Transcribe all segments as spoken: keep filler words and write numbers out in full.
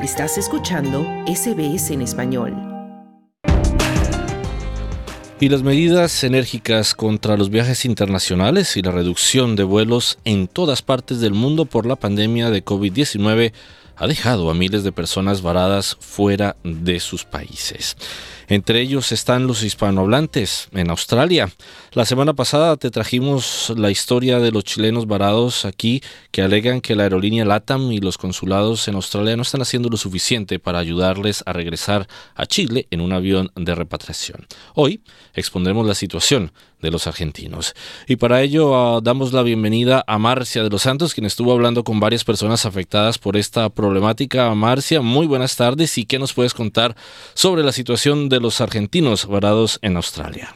Estás escuchando S B S en español. Y las medidas enérgicas contra los viajes internacionales y la reducción de vuelos en todas partes del mundo por la pandemia de covid diecinueve ha dejado a miles de personas varadas fuera de sus países. Entre ellos están los hispanohablantes en Australia. La semana pasada te trajimos la historia de los chilenos varados aquí que alegan que la aerolínea LATAM y los consulados en Australia no están haciendo lo suficiente para ayudarles a regresar a Chile en un avión de repatriación. Hoy expondremos la situación de los argentinos. Y para ello uh, damos la bienvenida a Marcia de los Santos, quien estuvo hablando con varias personas afectadas por esta problemática. Marcia, muy buenas tardes. ¿Y qué nos puedes contar sobre la situación de los argentinos varados en Australia?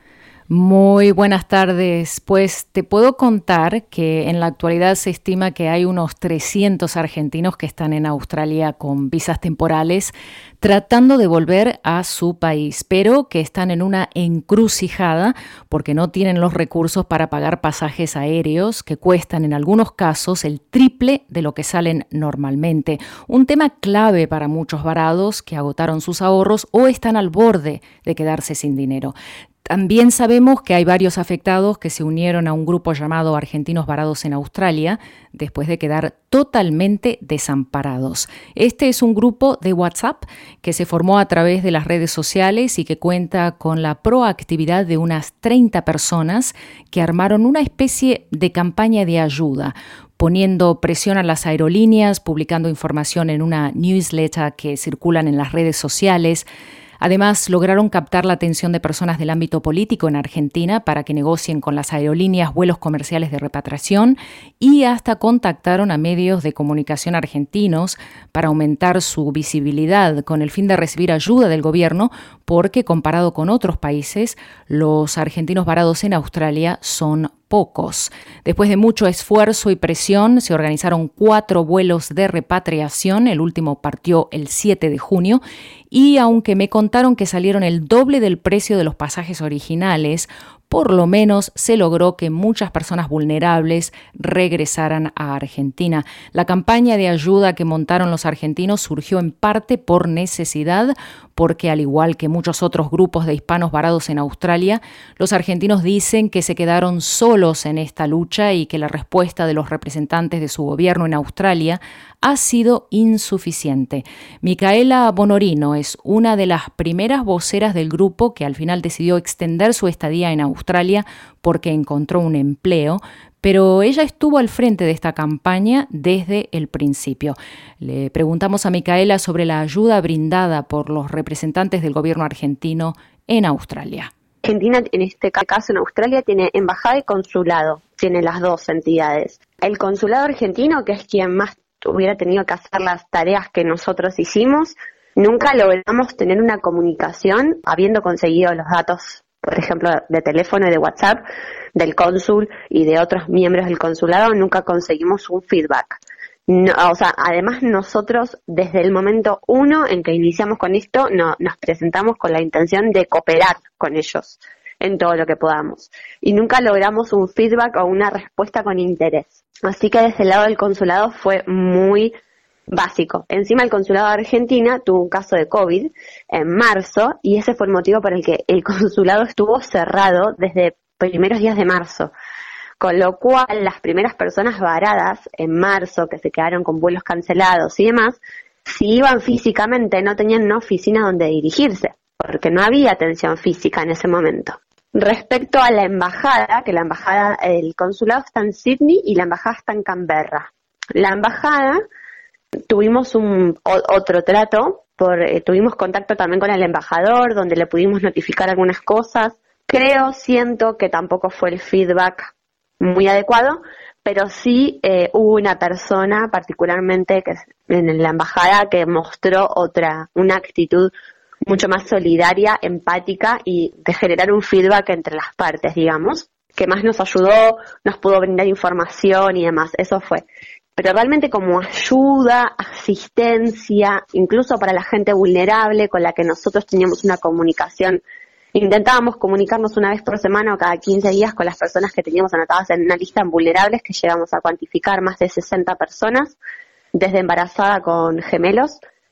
Muy buenas tardes. Pues te puedo contar que en la actualidad se estima que hay unos trescientos argentinos que están en Australia con visas temporales tratando de volver a su país, pero que están en una encrucijada porque no tienen los recursos para pagar pasajes aéreos que cuestan en algunos casos el triple de lo que salen normalmente. Un tema clave para muchos varados que agotaron sus ahorros o están al borde de quedarse sin dinero. También sabemos que hay varios afectados que se unieron a un grupo llamado Argentinos Varados en Australia después de quedar totalmente desamparados. Este es un grupo de WhatsApp que se formó a través de las redes sociales y que cuenta con la proactividad de unas treinta personas que armaron una especie de campaña de ayuda, poniendo presión a las aerolíneas, publicando información en una newsletter que circulan en las redes sociales. Además, lograron captar la atención de personas del ámbito político en Argentina para que negocien con las aerolíneas vuelos comerciales de repatriación y hasta contactaron a medios de comunicación argentinos para aumentar su visibilidad con el fin de recibir ayuda del gobierno, porque comparado con otros países, los argentinos varados en Australia son pocos. Después de mucho esfuerzo y presión, se organizaron cuatro vuelos de repatriación. El último partió el siete de junio y aunque me contaron que salieron el doble del precio de los pasajes originales, por lo menos se logró que muchas personas vulnerables regresaran a Argentina. La campaña de ayuda que montaron los argentinos surgió en parte por necesidad, porque al igual que muchos otros grupos de hispanos varados en Australia, los argentinos dicen que se quedaron solos en esta lucha y que la respuesta de los representantes de su gobierno en Australia ha sido insuficiente. Micaela Bonorino es una de las primeras voceras del grupo que al final decidió extender su estadía en Australia porque encontró un empleo, pero ella estuvo al frente de esta campaña desde el principio. Le preguntamos a Micaela sobre la ayuda brindada por los representantes del gobierno argentino en Australia. Argentina, en este caso en Australia, tiene embajada y consulado, tiene las dos entidades. El consulado argentino, que es quien más hubiera tenido que hacer las tareas que nosotros hicimos, nunca logramos tener una comunicación, habiendo conseguido los datos, por ejemplo, de teléfono y de WhatsApp del cónsul y de otros miembros del consulado, nunca conseguimos un feedback. No, o sea, además nosotros desde el momento uno en que iniciamos con esto, no, nos presentamos con la intención de cooperar con ellos en todo lo que podamos. Y nunca logramos un feedback o una respuesta con interés. Así que desde el lado del consulado fue muy básico. Encima el consulado de Argentina tuvo un caso de COVID en marzo y ese fue el motivo por el que el consulado estuvo cerrado desde primeros días de marzo. Con lo cual las primeras personas varadas en marzo que se quedaron con vuelos cancelados y demás, si iban físicamente no tenían una oficina donde dirigirse, porque no había atención física en ese momento. Respecto a la embajada, que la embajada, el consulado está en Sydney y la embajada está en Canberra. La embajada, tuvimos un o, otro trato, por, eh, tuvimos contacto también con el embajador, donde le pudimos notificar algunas cosas. Creo, siento que tampoco fue el feedback muy adecuado, pero sí eh, hubo una persona particularmente que en la embajada que mostró otra, una actitud mucho más solidaria, empática y de generar un feedback entre las partes, digamos, que más nos ayudó, nos pudo brindar información y demás, eso fue. Pero realmente como ayuda, asistencia, incluso para la gente vulnerable con la que nosotros teníamos una comunicación, intentábamos comunicarnos una vez por semana o cada quince días con las personas que teníamos anotadas en una lista en vulnerables que llegamos a cuantificar más de sesenta personas, desde embarazada con gemelos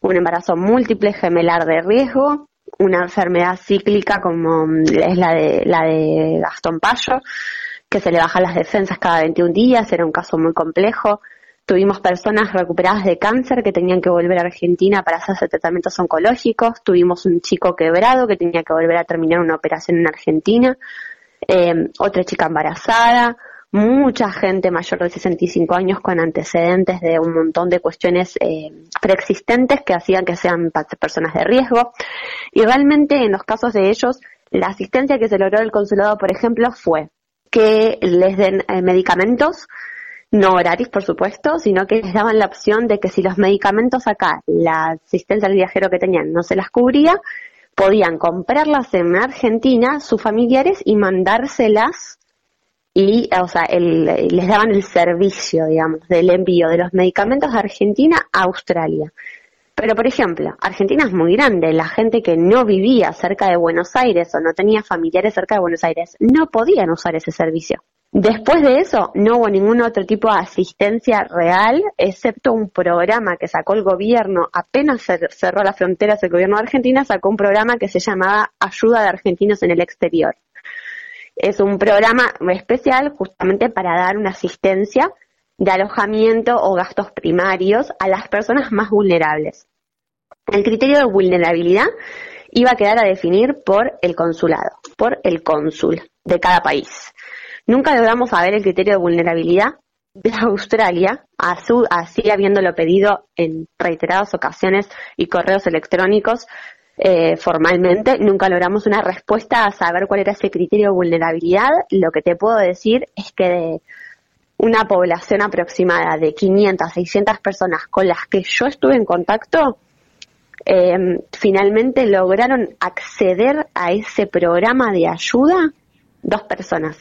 un embarazo múltiple gemelar de riesgo, una enfermedad cíclica como es la de la de Gastón Payo, que se le bajan las defensas cada veintiún días, era un caso muy complejo. Tuvimos personas recuperadas de cáncer que tenían que volver a Argentina para hacerse tratamientos oncológicos. Tuvimos un chico quebrado que tenía que volver a terminar una operación en Argentina. Eh, otra chica embarazada. Mucha gente mayor de sesenta y cinco años con antecedentes de un montón de cuestiones eh, preexistentes que hacían que sean personas de riesgo. Y realmente en los casos de ellos, la asistencia que se logró del consulado, por ejemplo, fue que les den eh, medicamentos, no horarios, por supuesto, sino que les daban la opción de que si los medicamentos acá, la asistencia al viajero que tenían no se las cubría, podían comprarlas en Argentina sus familiares y mandárselas y, o sea, el, les daban el servicio, digamos, del envío de los medicamentos de Argentina a Australia. Pero, por ejemplo, Argentina es muy grande, la gente que no vivía cerca de Buenos Aires o no tenía familiares cerca de Buenos Aires no podían usar ese servicio. Después de eso, no hubo ningún otro tipo de asistencia real, excepto un programa que sacó el gobierno, apenas cerró las fronteras el gobierno de Argentina, sacó un programa que se llamaba Ayuda de Argentinos en el Exterior. Es un programa especial justamente para dar una asistencia de alojamiento o gastos primarios a las personas más vulnerables. El criterio de vulnerabilidad iba a quedar a definir por el consulado, por el cónsul de cada país. Nunca logramos saber el criterio de vulnerabilidad de Australia, así habiéndolo pedido en reiteradas ocasiones y correos electrónicos eh, formalmente. Nunca logramos una respuesta a saber cuál era ese criterio de vulnerabilidad. Lo que te puedo decir es que de una población aproximada de quinientas, seiscientas personas con las que yo estuve en contacto, eh, finalmente lograron acceder a ese programa de ayuda dos personas.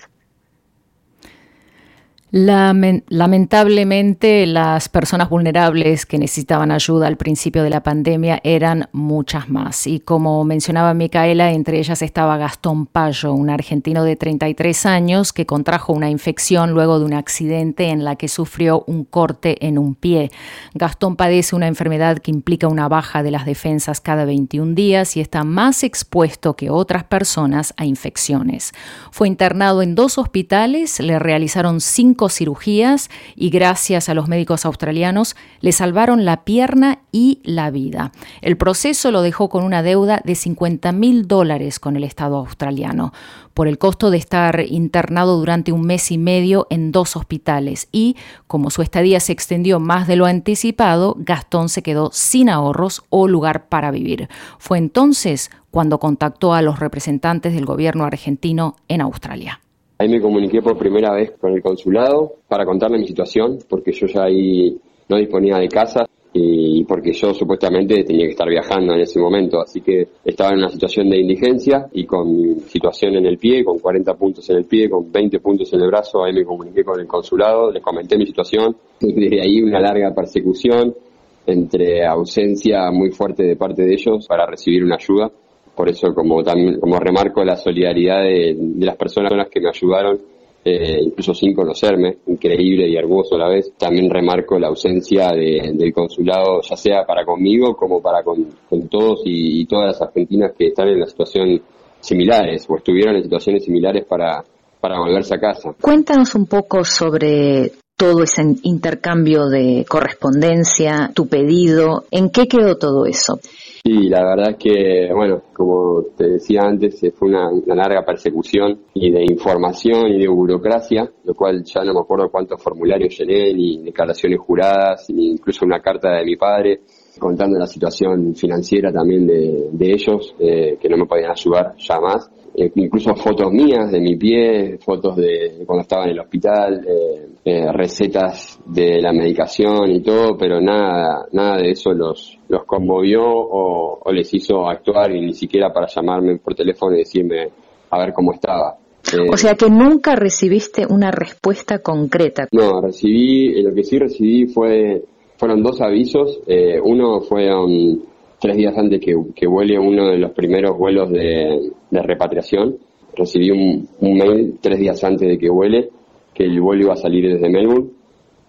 Lamentablemente, las personas vulnerables que necesitaban ayuda al principio de la pandemia eran muchas más. Y como mencionaba Micaela, entre ellas estaba Gastón Payo, un argentino de treinta y tres años que contrajo una infección luego de un accidente en la que sufrió un corte en un pie. Gastón padece una enfermedad que implica una baja de las defensas cada veintiún días y está más expuesto que otras personas a infecciones. Fue internado en dos hospitales, le realizaron cinco cirugías y gracias a los médicos australianos le salvaron la pierna y la vida. El proceso lo dejó con una deuda de cincuenta mil dólares con el Estado australiano por el costo de estar internado durante un mes y medio en dos hospitales y, como su estadía se extendió más de lo anticipado, Gastón se quedó sin ahorros o lugar para vivir. Fue entonces cuando contactó a los representantes del gobierno argentino en Australia. Ahí me comuniqué por primera vez con el consulado para contarle mi situación, porque yo ya ahí no disponía de casa y porque yo supuestamente tenía que estar viajando en ese momento, así que estaba en una situación de indigencia y con situación en el pie, con cuarenta puntos en el pie, con veinte puntos en el brazo. Ahí me comuniqué con el consulado, les comenté mi situación, y desde ahí una larga persecución entre ausencia muy fuerte de parte de ellos para recibir una ayuda. Por eso, como también como remarco la solidaridad de, de las personas que me ayudaron, eh, incluso sin conocerme, increíble y hermoso a la vez. También remarco la ausencia de, del consulado, ya sea para conmigo como para con, con todos y, y todas las argentinas que están en la situación similares o estuvieron en situaciones similares para, para volverse a casa. Cuéntanos un poco sobre todo ese intercambio de correspondencia, tu pedido, ¿en qué quedó todo eso? Sí, la verdad es que, bueno, como te decía antes, fue una, una larga persecución y de información y de burocracia, lo cual ya no me acuerdo cuántos formularios llené, ni declaraciones juradas, ni incluso una carta de mi padre contando la situación financiera también de, de ellos, eh, que no me podían ayudar ya más. Eh, incluso fotos mías de mi pie, fotos de cuando estaba en el hospital, eh, eh, recetas de la medicación y todo, pero nada nada de eso los los conmovió o, o les hizo actuar, y ni siquiera para llamarme por teléfono y decirme a ver cómo estaba. Eh, o sea que nunca recibiste una respuesta concreta. No, recibí, lo que sí recibí fue fueron dos avisos. Eh, uno fue um, tres días antes que, que vuele uno de los primeros vuelos de, de repatriación. Recibí un, un mail tres días antes de que vuele, que el vuelo iba a salir desde Melbourne.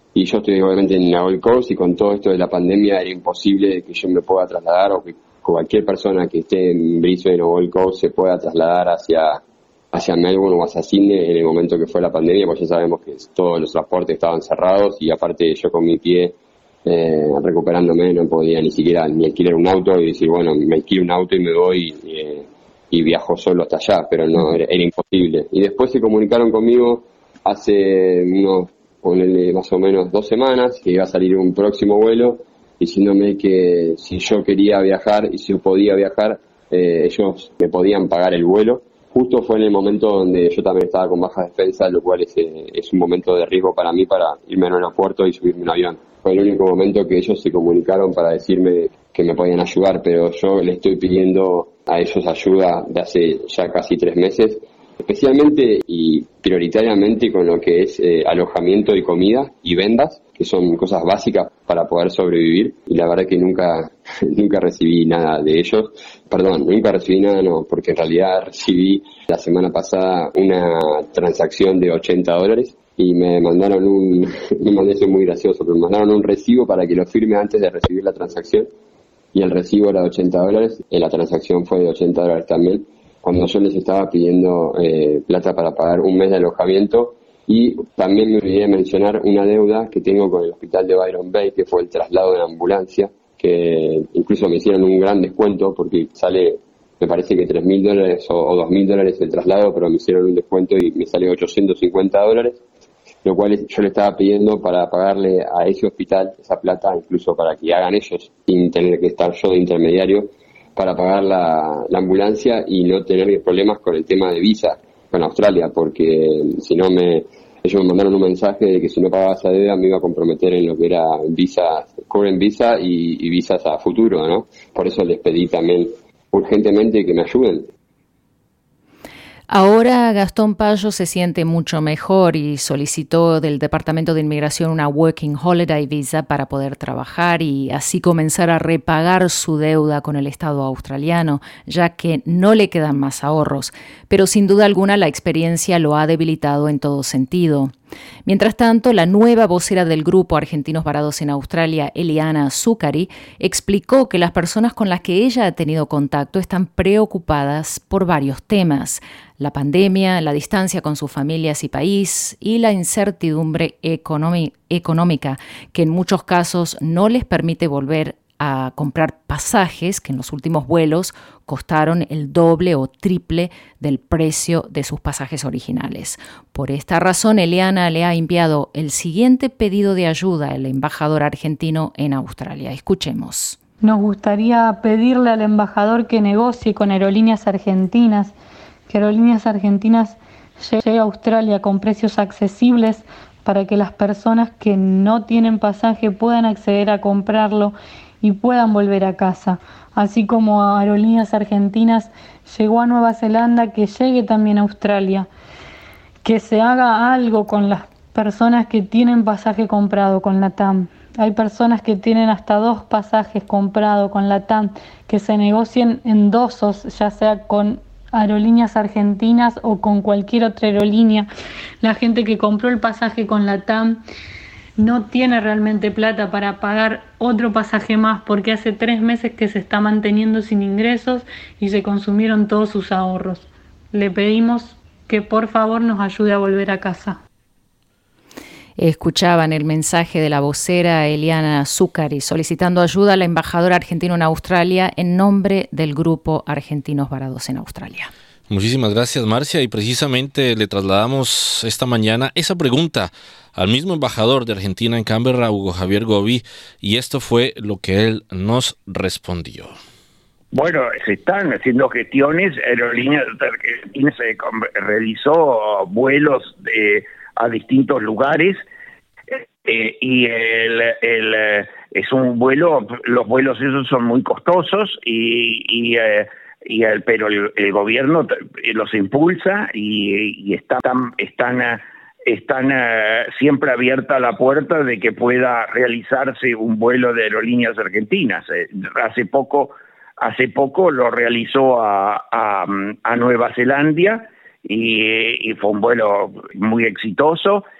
y yo estoy obviamente en la Gold Coast, y con todo esto de la pandemia era imposible que yo me pueda trasladar, o que cualquier persona que esté en Brisbane o Gold Coast se pueda trasladar hacia hacia Melbourne o hacia Sydney en el momento que fue la pandemia, porque ya sabemos que todos los transportes estaban cerrados, y aparte yo con mi pie eh, recuperándome no podía ni siquiera ni alquilar un auto y decir, bueno, me alquilo un auto y me voy eh, y viajo solo hasta allá, pero no, era, era imposible. Y después se comunicaron conmigo hace unos, ponele, más o menos dos semanas, que iba a salir un próximo vuelo, diciéndome que si yo quería viajar y si yo podía viajar, eh, ellos me podían pagar el vuelo. Justo fue en el momento donde yo también estaba con baja defensa, lo cual es, eh, es un momento de riesgo para mí para irme al aeropuerto y subirme a un avión. Fue el único momento que ellos se comunicaron para decirme que me podían ayudar, pero yo le estoy pidiendo a ellos ayuda de hace ya casi tres meses, especialmente y prioritariamente con lo que es eh, alojamiento y comida y vendas, que son cosas básicas para poder sobrevivir, y la verdad que nunca nunca recibí nada de ellos. Perdón, nunca recibí nada, no, porque en realidad recibí la semana pasada una transacción de ochenta dólares y me mandaron un, me mandé eso muy gracioso, pero me mandaron un recibo para que lo firme antes de recibir la transacción, y el recibo era de ochenta dólares, y la transacción fue de ochenta dólares también, cuando yo les estaba pidiendo eh, plata para pagar un mes de alojamiento. Y también me olvidé de mencionar una deuda que tengo con el hospital de Byron Bay, que fue el traslado de la ambulancia, que incluso me hicieron un gran descuento porque sale, me parece que tres mil dólares o dos mil dólares el traslado, pero me hicieron un descuento y me sale ochocientos cincuenta dólares, lo cual yo le estaba pidiendo para pagarle a ese hospital esa plata, incluso para que hagan ellos, sin tener que estar yo de intermediario, para pagar la, la ambulancia y no tener problemas con el tema de visa con Australia, porque si no me ellos me mandaron un mensaje de que si no pagaba esa deuda me iba a comprometer en lo que era visa, current visa y, y visas a futuro, ¿no? Por eso les pedí también urgentemente que me ayuden. Ahora Gastón Payo se siente mucho mejor y solicitó del Departamento de Inmigración una Working Holiday Visa para poder trabajar y así comenzar a repagar su deuda con el Estado australiano, ya que no le quedan más ahorros. Pero sin duda alguna la experiencia lo ha debilitado en todo sentido. Mientras tanto, la nueva vocera del grupo Argentinos Varados en Australia, Eliana Zuccari, explicó que las personas con las que ella ha tenido contacto están preocupadas por varios temas: la pandemia, la distancia con sus familias y país y la incertidumbre económi- económica, que en muchos casos no les permite volver a comprar pasajes que en los últimos vuelos costaron el doble o triple del precio de sus pasajes originales. Por esta razón, Eliana le ha enviado el siguiente pedido de ayuda al embajador argentino en Australia. Escuchemos. Nos gustaría pedirle al embajador que negocie con Aerolíneas Argentinas, que Aerolíneas Argentinas llegue a Australia con precios accesibles para que las personas que no tienen pasaje puedan acceder a comprarlo y puedan volver a casa. Así como Aerolíneas Argentinas llegó a Nueva Zelanda, que llegue también a Australia. Que se haga algo con las personas que tienen pasaje comprado con LATAM. Hay personas que tienen hasta dos pasajes comprados con LATAM, que se negocien endosos, ya sea con Aerolíneas Argentinas o con cualquier otra aerolínea. La gente que compró el pasaje con LATAM no tiene realmente plata para pagar otro pasaje más, porque hace tres meses que se está manteniendo sin ingresos y se consumieron todos sus ahorros. Le pedimos que por favor nos ayude a volver a casa. Escuchaban el mensaje de la vocera Eliana Zuccari solicitando ayuda al embajador argentino en Australia en nombre del grupo Argentinos Varados en Australia. Muchísimas gracias, Marcia, y precisamente le trasladamos esta mañana esa pregunta al mismo embajador de Argentina en Canberra, Hugo Javier Gobi, y esto fue lo que él nos respondió. Bueno, se están haciendo gestiones. Aerolíneas Argentinas se realizó vuelos de, a distintos lugares eh, y el, el, es un vuelo, los vuelos esos son muy costosos y, y eh, y el, pero el, el gobierno los impulsa y, y están están están uh, siempre abierta la puerta de que pueda realizarse un vuelo de Aerolíneas Argentinas. Eh, hace poco hace poco lo realizó a, a, a Nueva Zelanda y, y fue un vuelo muy exitoso.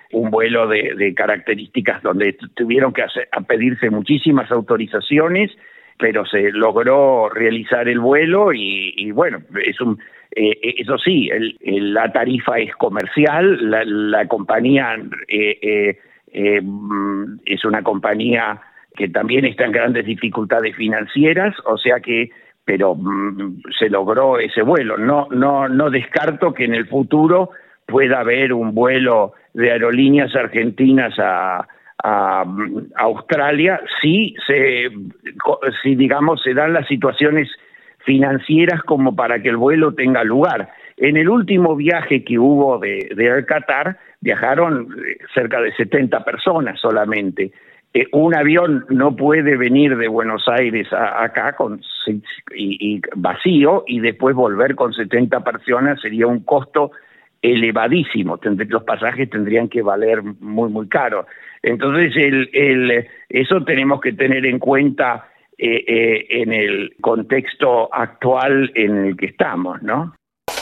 un vuelo de, de características donde tuvieron que hacer, a pedirse muchísimas autorizaciones, pero se logró realizar el vuelo y, y bueno, es un, eh, eso sí, el, el, la tarifa es comercial, la, la compañía eh, eh, eh, es una compañía que también está en grandes dificultades financieras, o sea que, pero mm, se logró ese vuelo. No, no, no descarto que en el futuro pueda haber un vuelo de aerolíneas argentinas a, a, a Australia si se, si digamos se dan las situaciones financieras como para que el vuelo tenga lugar. En el último viaje que hubo de, de Air Qatar viajaron cerca de setenta personas solamente. Eh, un avión no puede venir de Buenos Aires a, acá con y, y vacío y después volver con setenta personas, sería un costo elevadísimo. Tendr- los pasajes tendrían que valer muy muy caro. Entonces el, el, eso tenemos que tener en cuenta eh, eh, en el contexto actual en el que estamos, ¿no?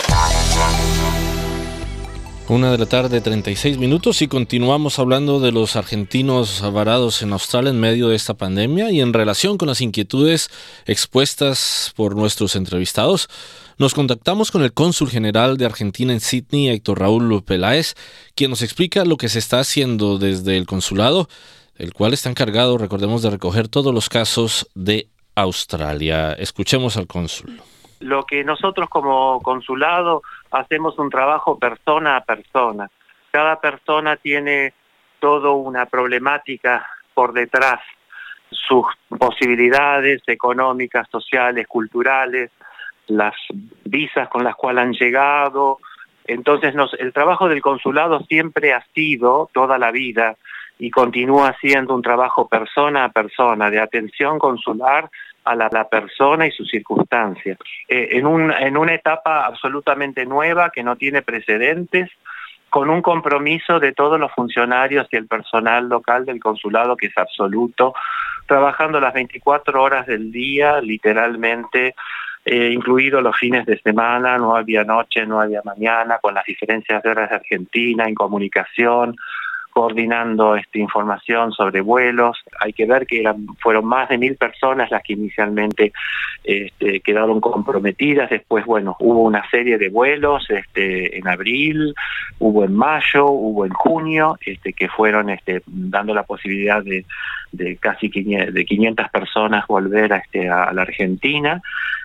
Una de la tarde, treinta y seis minutos, y continuamos hablando de los argentinos varados en Australia en medio de esta pandemia y en relación con las inquietudes expuestas por nuestros entrevistados. Nos contactamos con el cónsul general de Argentina en Sydney, Héctor Raúl Peláez, quien nos explica lo que se está haciendo desde el consulado, el cual está encargado, recordemos, de recoger todos los casos de Australia. Escuchemos al cónsul. Lo que nosotros como consulado hacemos un trabajo persona a persona. Cada persona tiene toda una problemática por detrás, sus posibilidades económicas, sociales, culturales, las visas con las cuales han llegado. Entonces nos, el trabajo del consulado siempre ha sido, toda la vida, y continúa siendo un trabajo persona a persona, de atención consular a la, la persona y sus circunstancias. Eh, en, un, en una etapa absolutamente nueva, que no tiene precedentes, con un compromiso de todos los funcionarios y el personal local del consulado, que es absoluto, trabajando las veinticuatro horas del día, literalmente, eh, incluidos los fines de semana, no había noche, no había mañana, con las diferencias de horas de Argentina, en comunicación, coordinando esta información sobre vuelos. Hay que ver que eran, fueron más de mil personas las que inicialmente este, quedaron comprometidas. Después, bueno, hubo una serie de vuelos este, en abril, hubo en mayo, hubo en junio, este, que fueron este, dando la posibilidad de, de casi quinientas personas volver a, este, a la Argentina.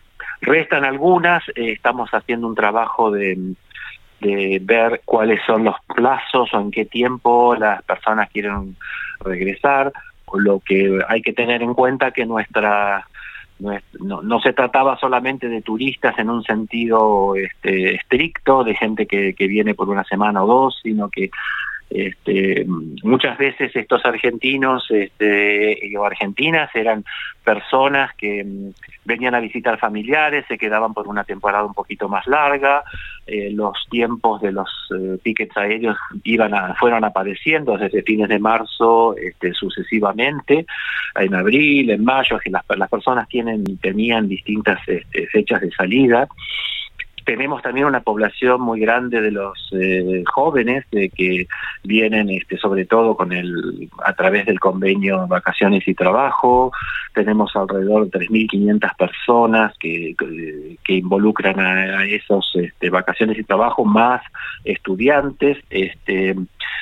Restan algunas, eh, estamos haciendo un trabajo de de ver cuáles son los plazos o en qué tiempo las personas quieren regresar. Lo que hay que tener en cuenta que nuestra no, no se trataba solamente de turistas en un sentido este, estricto, de gente que, que viene por una semana o dos, sino que Este, muchas veces estos argentinos este, o argentinas eran personas que um, venían a visitar familiares, se quedaban por una temporada un poquito más larga, eh, los tiempos de los eh, tickets aéreos iban a, fueron apareciendo desde fines de marzo este, sucesivamente, en abril, en mayo, que las, las personas tienen tenían distintas este, fechas de salida. Tenemos también una población muy grande de los eh, jóvenes de que vienen este, sobre todo con el a través del convenio Vacaciones y Trabajo. Tenemos alrededor de tres mil quinientas personas que, que, que involucran a, a esos este, Vacaciones y Trabajo, más estudiantes, este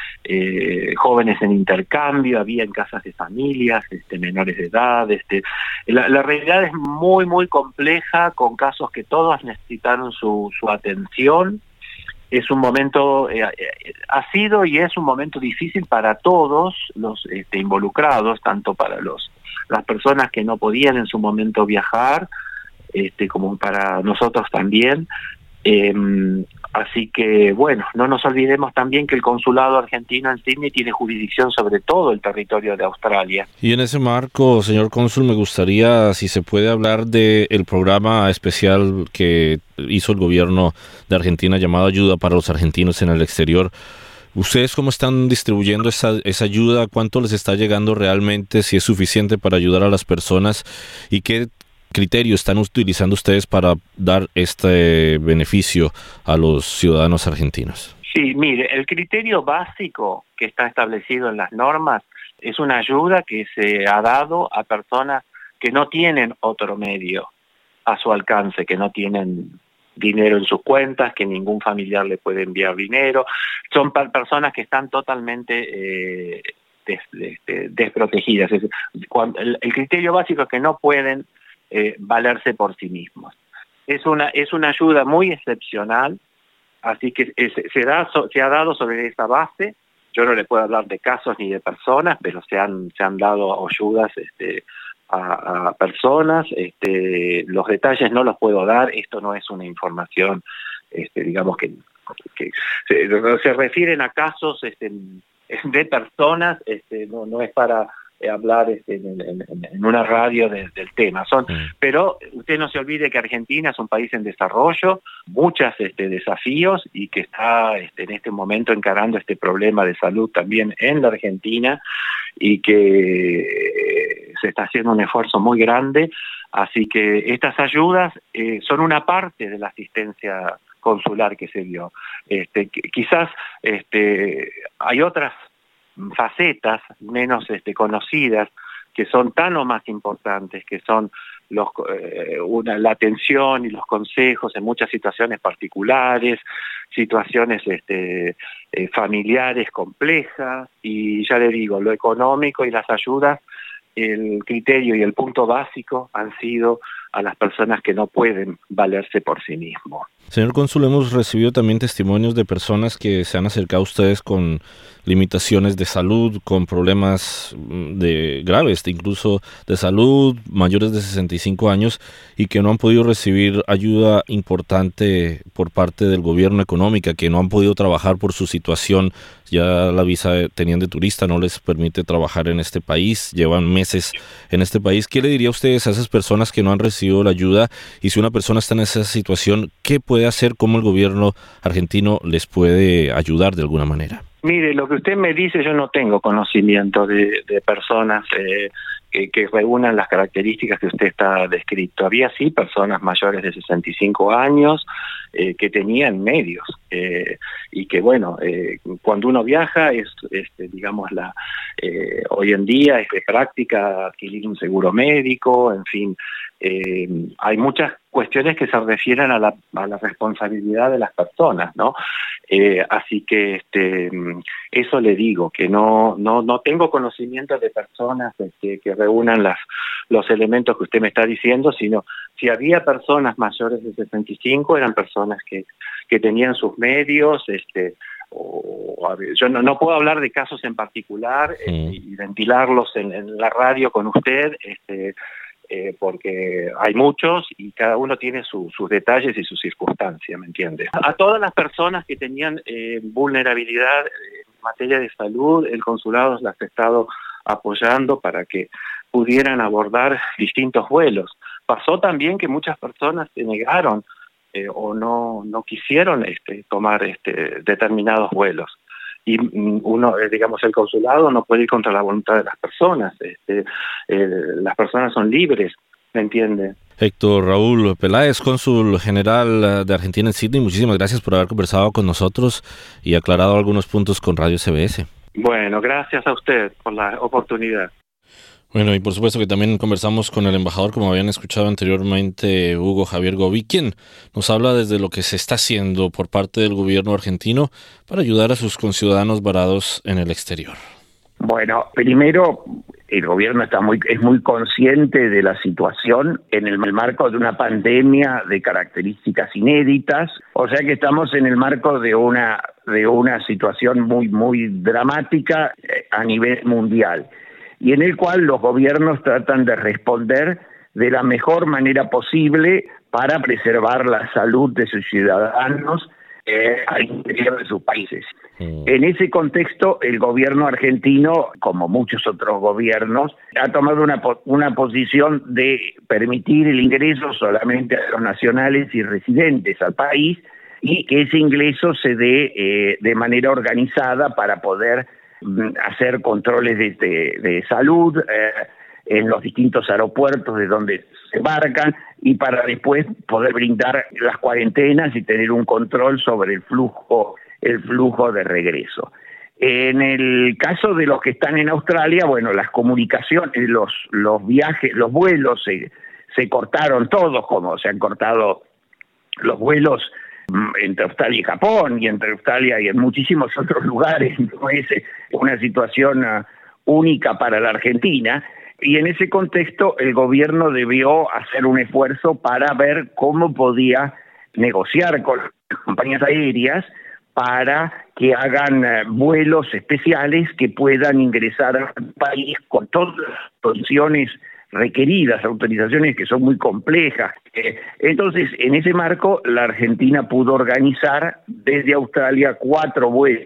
Eh, jóvenes en intercambio, había en casas de familias, este, menores de edad. Este, la, la realidad es muy, muy compleja, con casos que todos necesitaron su, su atención. Es un momento, eh, eh, ha sido y es un momento difícil para todos los este, involucrados, tanto para los las personas que no podían en su momento viajar, este, como para nosotros también. Eh, así que, bueno, no nos olvidemos también que el consulado argentino en Sydney tiene jurisdicción sobre todo el territorio de Australia. Y en ese marco, señor cónsul, me gustaría, si se puede, hablar del programa especial que hizo el gobierno de Argentina llamado Ayuda para los Argentinos en el Exterior. ¿Ustedes cómo están distribuyendo esa, esa ayuda? ¿Cuánto les está llegando realmente? ¿Si es suficiente para ayudar a las personas? ¿Y qué criterio están utilizando ustedes para dar este beneficio a los ciudadanos argentinos? Sí, mire, el criterio básico que está establecido en las normas es una ayuda que se ha dado a personas que no tienen otro medio a su alcance, que no tienen dinero en sus cuentas, que ningún familiar le puede enviar dinero. Son personas que están totalmente eh, des, des, des, desprotegidas. Es, cuando, el, el criterio básico es que no pueden eh, valerse por sí mismos. Es una, es una ayuda muy excepcional, así que es, se, da, se ha dado sobre esa base. Yo no le puedo hablar de casos ni de personas, pero se han, se han dado ayudas este, a, a personas. Este, los detalles no los puedo dar, esto no es una información, este, digamos que, que se, se refieren a casos este, de personas, este, no, no es para hablar este, en, en, en una radio de, del tema. Son, pero usted no se olvide que Argentina es un país en desarrollo, muchos este, desafíos y que está este, en este momento encarando este problema de salud también en la Argentina y que se está haciendo un esfuerzo muy grande. Así que estas ayudas eh, son una parte de la asistencia consular que se dio. Este, quizás este, hay otras facetas menos este, conocidas que son tan o más importantes, que son los, eh, una, la atención y los consejos en muchas situaciones particulares, situaciones este, eh, familiares complejas, y ya le digo, lo económico y las ayudas, el criterio y el punto básico han sido a las personas que no pueden valerse por sí mismos. Señor cónsul, hemos recibido también testimonios de personas que se han acercado a ustedes con limitaciones de salud, con problemas de graves, incluso de salud, mayores de sesenta y cinco años, y que no han podido recibir ayuda importante por parte del gobierno económica, que no han podido trabajar por su situación. Ya la visa tenían de turista, no les permite trabajar en este país, llevan meses en este país. ¿Qué le diría a ustedes a esas personas que no han recibido la ayuda? Y si una persona está en esa situación, ¿qué puede hacer? ¿Cómo el gobierno argentino les puede ayudar de alguna manera? Mire, lo que usted me dice, yo no tengo conocimiento de, de personas eh, que, que reúnan las características que usted está descrito. Había sí personas mayores de sesenta y cinco años eh, que tenían medios eh, y que bueno, eh, cuando uno viaja es, este, digamos, la eh, hoy en día es de práctica adquirir un seguro médico, en fin. Eh, hay muchas cuestiones que se refieren a la, a la responsabilidad de las personas, ¿no? Eh, así que este, eso le digo, que no no no tengo conocimiento de personas este, que reúnan las los elementos que usted me está diciendo, sino si había personas mayores de sesenta y cinco, eran personas que, que tenían sus medios, este, o, a ver, yo no, no puedo hablar de casos en particular sí. este, y ventilarlos en, en la radio con usted, este, Eh, porque hay muchos y cada uno tiene su, sus detalles y sus circunstancias, ¿me entiende? A todas las personas que tenían eh, vulnerabilidad en materia de salud, el consulado las ha estado apoyando para que pudieran abordar distintos vuelos. Pasó también que muchas personas se negaron eh, o no, no quisieron este, tomar este, determinados vuelos. Y uno, digamos, el consulado no puede ir contra la voluntad de las personas. Este, eh, las personas son libres, ¿me entiende? Héctor Raúl Peláez, cónsul general de Argentina en Sydney, muchísimas gracias por haber conversado con nosotros y aclarado algunos puntos con Radio S B S. Bueno, gracias a usted por la oportunidad. Bueno, y por supuesto que también conversamos con el embajador, como habían escuchado anteriormente, Hugo Javier Gobbi, quien nos habla desde lo que se está haciendo por parte del gobierno argentino para ayudar a sus conciudadanos varados en el exterior. Bueno, primero, el gobierno está muy es muy consciente de la situación en el marco de una pandemia de características inéditas, o sea que estamos en el marco de una de una situación muy muy dramática a nivel mundial, y en el cual los gobiernos tratan de responder de la mejor manera posible para preservar la salud de sus ciudadanos eh, al interior de sus países. Mm. En ese contexto, el gobierno argentino, como muchos otros gobiernos, ha tomado una, una posición de permitir el ingreso solamente a los nacionales y residentes al país, y que ese ingreso se dé eh, de manera organizada para poder hacer controles de, de, de salud eh, en los distintos aeropuertos de donde se embarcan, y para después poder brindar las cuarentenas y tener un control sobre el flujo el flujo de regreso. En el caso de los que están en Australia, bueno, las comunicaciones, los, los viajes, los vuelos se, se cortaron todos, como se han cortado los vuelos entre Australia y Japón, y entre Australia y en muchísimos otros lugares. No es una situación uh, única para la Argentina, y en ese contexto el gobierno debió hacer un esfuerzo para ver cómo podía negociar con las compañías aéreas para que hagan uh, vuelos especiales que puedan ingresar al país con todas las condiciones requeridas, autorizaciones que son muy complejas. Eh, entonces, en ese marco, la Argentina pudo organizar desde Australia cuatro vuelos.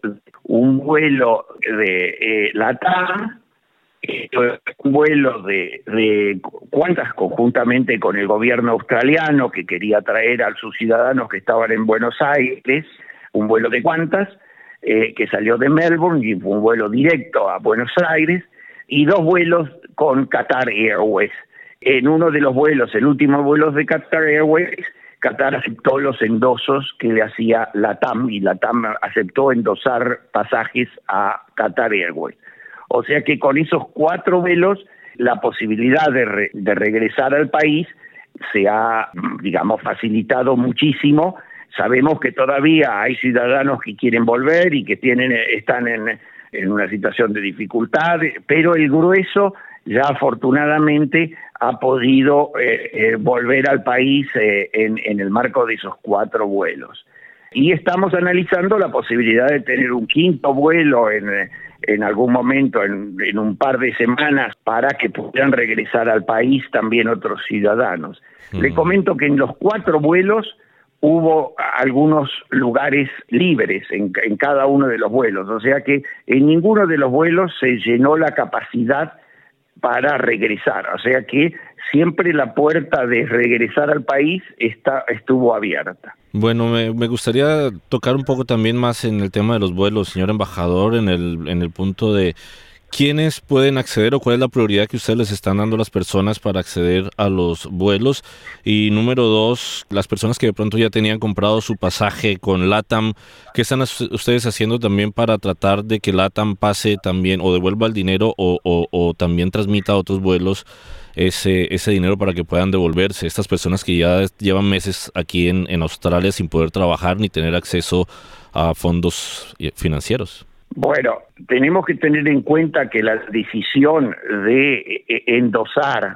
Un vuelo de eh, LATAM, eh, un vuelo de, de Qantas conjuntamente con el gobierno australiano, que quería traer a sus ciudadanos que estaban en Buenos Aires, un vuelo de Qantas, eh, que salió de Melbourne y fue un vuelo directo a Buenos Aires, y dos vuelos con Qatar Airways. En uno de los vuelos, el último vuelo de Qatar Airways, Qatar aceptó los endosos que le hacía LATAM, y LATAM aceptó endosar pasajes a Qatar Airways. O sea que con esos cuatro vuelos, la posibilidad de, re, de regresar al país se ha, digamos, facilitado muchísimo. Sabemos que todavía hay ciudadanos que quieren volver y que tienen, están en, en una situación de dificultad, pero el grueso ya afortunadamente ha podido eh, eh, volver al país eh, en, en el marco de esos cuatro vuelos. Y estamos analizando la posibilidad de tener un quinto vuelo en, en algún momento, en, en un par de semanas, para que puedan regresar al país también otros ciudadanos. Mm. Le comento que en los cuatro vuelos hubo algunos lugares libres en, en cada uno de los vuelos, o sea que en ninguno de los vuelos se llenó la capacidad para regresar, o sea que siempre la puerta de regresar al país está, estuvo abierta. Bueno, me, me gustaría tocar un poco también más en el tema de los vuelos, señor embajador, en el, en el punto de quiénes pueden acceder o cuál es la prioridad que ustedes les están dando a las personas para acceder a los vuelos. Y número dos, las personas que de pronto ya tenían comprado su pasaje con LATAM, ¿qué están ustedes haciendo también para tratar de que LATAM pase también o devuelva el dinero o, o, o también transmita a otros vuelos ese, ese dinero para que puedan devolverse? Estas personas que ya llevan meses aquí en, en Australia sin poder trabajar ni tener acceso a fondos financieros. Bueno, tenemos que tener en cuenta que la decisión de endosar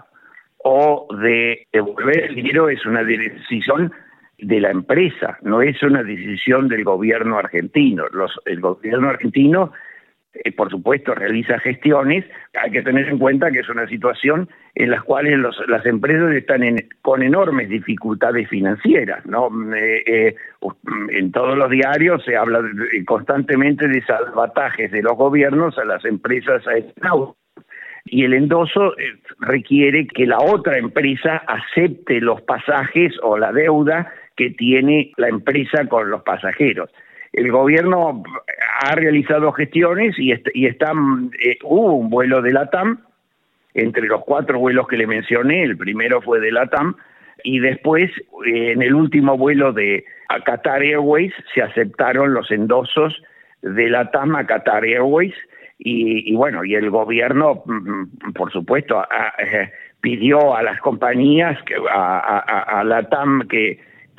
o de devolver el dinero es una decisión de la empresa, no es una decisión del gobierno argentino. Los, el gobierno argentino, eh, por supuesto, realiza gestiones. Hay que tener en cuenta que es una situación en la cual los, las empresas están en, con enormes dificultades financieras, ¿no? Eh, eh, en todos los diarios se habla de, constantemente de salvatajes de los gobiernos a las empresas aeronáuticas. Y el endoso eh, requiere que la otra empresa acepte los pasajes o la deuda que tiene la empresa con los pasajeros. El gobierno ha realizado gestiones y, est- y están, eh, hubo un vuelo de LATAM, entre los cuatro vuelos que le mencioné, el primero fue de LATAM, y después eh, en el último vuelo de a Qatar Airways se aceptaron los endosos de LATAM a Qatar Airways, y, y bueno, y el gobierno, por supuesto, a, a, pidió a las compañías, que, a, a, a LATAM que,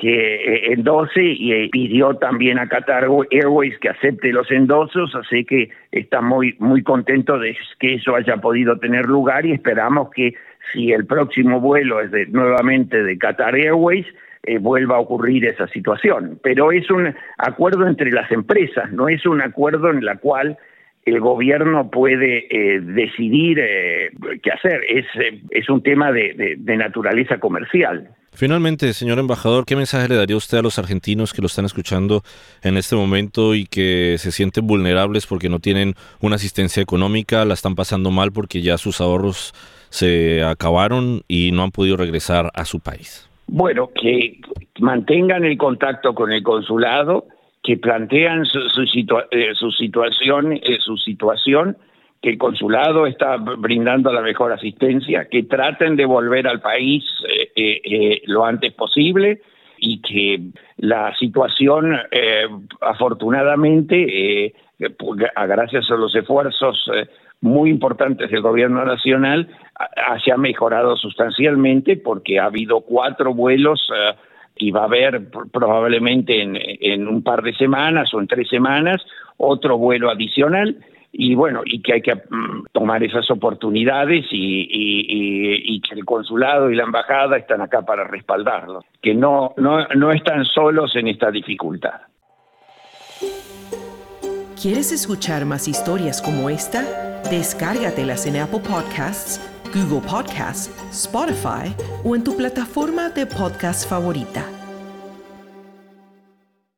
que endose, y pidió también a Qatar Airways que acepte los endosos, así que está muy, muy contento de que eso haya podido tener lugar, y esperamos que si el próximo vuelo es de, nuevamente de Qatar Airways, eh, vuelva a ocurrir esa situación. Pero es un acuerdo entre las empresas, no es un acuerdo en el cual el gobierno puede eh, decidir eh, qué hacer. Es, eh, es un tema de, de, de naturaleza comercial. Finalmente, señor embajador, ¿qué mensaje le daría usted a los argentinos que lo están escuchando en este momento y que se sienten vulnerables porque no tienen una asistencia económica, la están pasando mal porque ya sus ahorros se acabaron y no han podido regresar a su país? Bueno, que mantengan el contacto con el consulado, que plantean su, su, situa- eh, su situación, eh, su situación, que el consulado está brindando la mejor asistencia, que traten de volver al país eh, eh, eh, lo antes posible, y que la situación, eh, afortunadamente, eh, gracias a los esfuerzos eh, muy importantes del gobierno nacional, a, se ha mejorado sustancialmente porque ha habido cuatro vuelos eh, y va a haber probablemente en, en un par de semanas o en tres semanas otro vuelo adicional. Y bueno, y que hay que um, tomar esas oportunidades y, y, y, y que el consulado y la embajada están acá para respaldarlo, que no, no, no están solos en esta dificultad. ¿Quieres escuchar más historias como esta? Descárgatelas en Apple Podcasts, Google Podcasts, Spotify o en tu plataforma de podcast favorita.